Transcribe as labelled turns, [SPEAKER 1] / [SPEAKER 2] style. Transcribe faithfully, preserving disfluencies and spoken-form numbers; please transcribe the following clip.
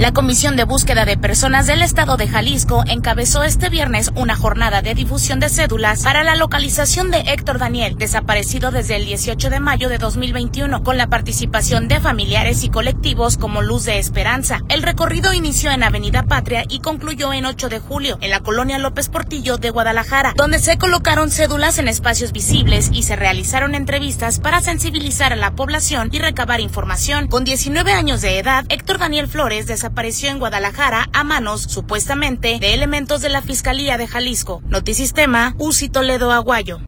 [SPEAKER 1] La Comisión de Búsqueda de Personas del Estado de Jalisco encabezó este viernes una jornada de difusión de cédulas para la localización de Héctor Daniel, desaparecido desde el dieciocho de mayo de dos mil veintiuno, con la participación de familiares y colectivos como Luz de Esperanza. El recorrido inició en Avenida Patria y concluyó en ocho de julio, en la colonia López Portillo de Guadalajara, donde se colocaron cédulas en espacios visibles y se realizaron entrevistas para sensibilizar a la población y recabar información. Con diecinueve años de edad, Héctor Daniel Flores desapareció en Guadalajara a manos, supuestamente, de elementos de la Fiscalía de Jalisco. Notisistema, Uzi Toledo Aguayo.